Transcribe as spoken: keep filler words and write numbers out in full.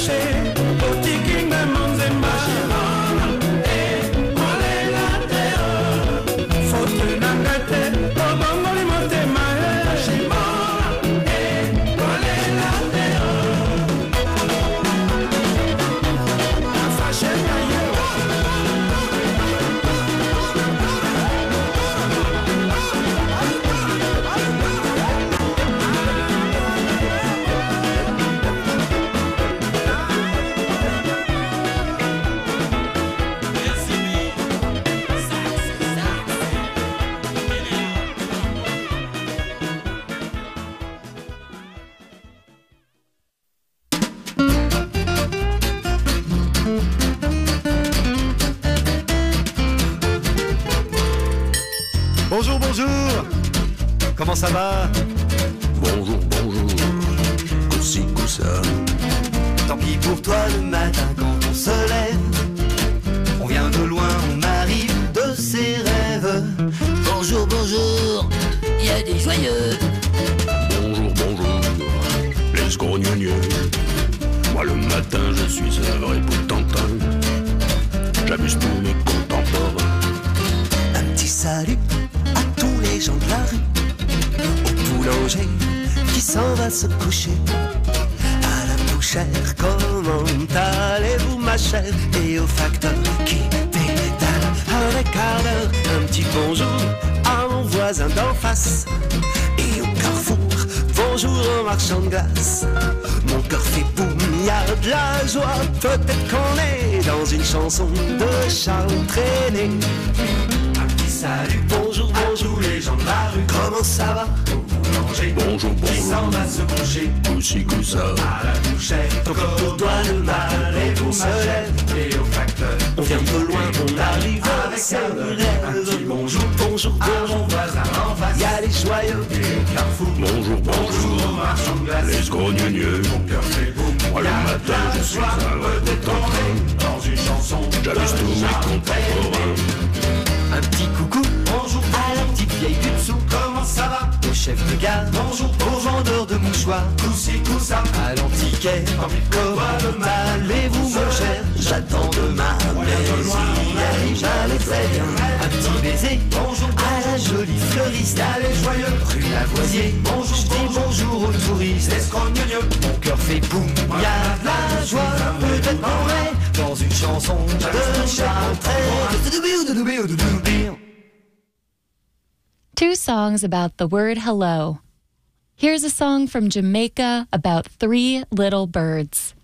Bonjour, bonjour. Comment ça va? Bonjour, bonjour. Coussi, coussa. Tant pis pour toi le matin quand on se lève. On vient de loin, on arrive de ses rêves. Bonjour, bonjour. Il y a des joyeux. Bonjour, bonjour. Les grognonieux. Moi le matin je suis un vrai potentin. J'amuse tous mes contemporains. Un petit salut à tous les gens de la rue. Au boulanger qui s'en va se coucher. À la bouchère, comment allez-vous ma chère? Et au facteur qui pédale un quart d'heure. Un petit bonjour à mon voisin d'en face. Et au carrefour, bonjour au marchand de glace. Mon cœur fait boum, y a de la joie. Peut-être qu'on est dans une chanson de Charles Trenet. Un petit salut, bonjour, bonjour les gens de la rue. Comment ça va? Boulanger, bonjour, bonjour. Qui s'en va se coucher. Coussi, coussa. À la bouchère, pour toi le mal et vous se lève. Et au facteur, on vient de loin, on arrive avec un rêve. Un petit bonjour, bonjour, bonjour. Mon voisin en face, y a les joyeux et carrefour. Bonjour, bonjour. Marchand de glace. Les grognonieux. Mon cœur fait boum. Moi le matin je suis un vrai potentin. Dans une chanson, j'amuse tous mes contemporains. Un petit coucou, bonjour à la petite vieille du dessous. Comment ça va? Au chef de gare, bonjour au vendeur de mouchoirs. Coussi, coussa, à l'antiquaire. Comment allez-vous mon cher? J'attends demain, mais si j'allais très bien. Un petit baiser, bonjour à la jolie fleuriste. Allez joyeux, rue Lavoisier. Bonjour, je dis bonjour aux touristes. Mon cœur fait boum, y a de la joie. Peut-être qu'on est dans une chanson de Charles Trenet. Two songs about the word hello. Here's a song from Jamaica about three little birds.